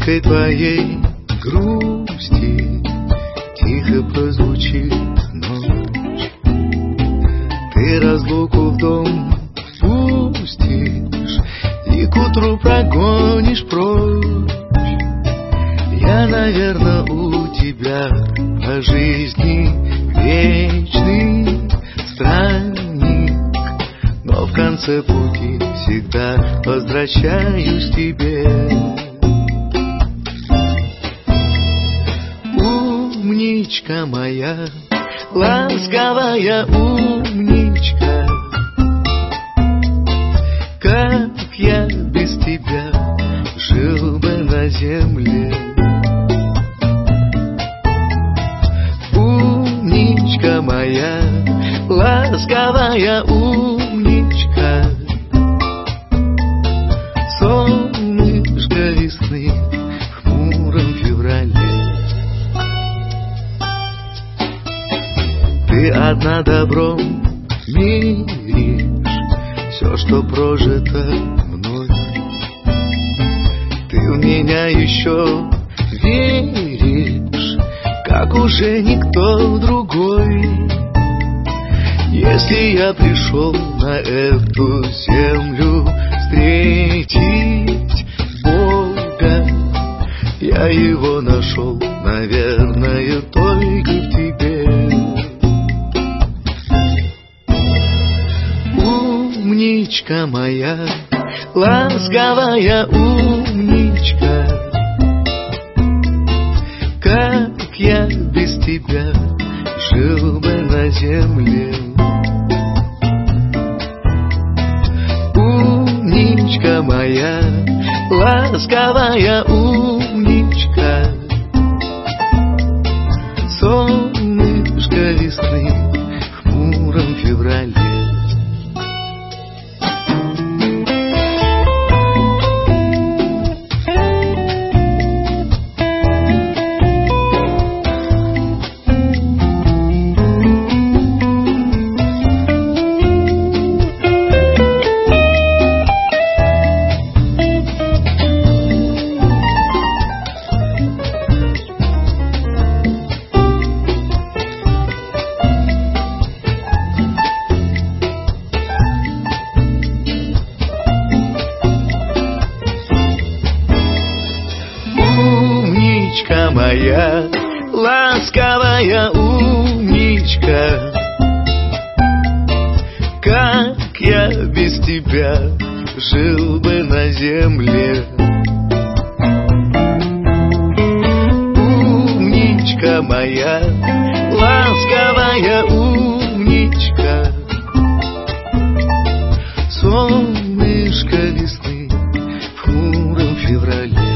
музыкой твоей грусти тихо прозвучит ночь. Ты разлуку в дом пустишь и к утру прогонишь прочь. Я, наверное, у тебя по жизни вечный странник, но в конце пути всегда возвращаюсь к тебе. Умничка моя, ласковая умничка, как я без тебя жил бы на земле. Умничка моя, ласковая умничка, солнышко весны в хмуром феврале. Ты одна добром миришь все, что прожито мной. Ты в меня еще веришь, как уже никто другой. Если я пришел на эту землю встретить Бога, я его нашел, наверное, только в тебе. Умничка моя, ласковая умничка, как я без тебя жил бы на земле. Умничка моя, ласковая умничка, солнышко весны в хмуром феврале. Умничка моя, ласковая умничка, как я без тебя жил бы на земле. Умничка моя, ласковая умничка, солнышко весны в хмуром феврале.